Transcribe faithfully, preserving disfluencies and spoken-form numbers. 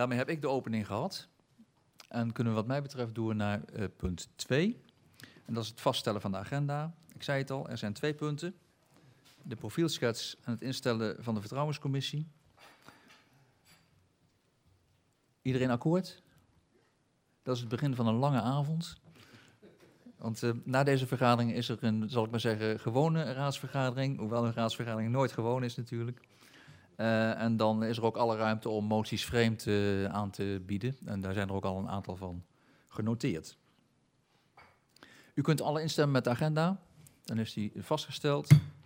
Daarmee heb ik de opening gehad. En kunnen we wat mij betreft door naar uh, punt twee. En dat is het vaststellen van de agenda. Ik zei het al, er zijn twee punten. De profielschets en het instellen van de vertrouwenscommissie. Iedereen akkoord? Dat is het begin van een lange avond. Want uh, na deze vergadering is er een, zal ik maar zeggen, gewone raadsvergadering. Hoewel een raadsvergadering nooit gewoon is natuurlijk. Uh, en dan is er ook alle ruimte om moties vreemd uh, aan te bieden. En daar zijn er ook al een aantal van genoteerd. U kunt alle instemmen met de agenda. Dan is die vastgesteld.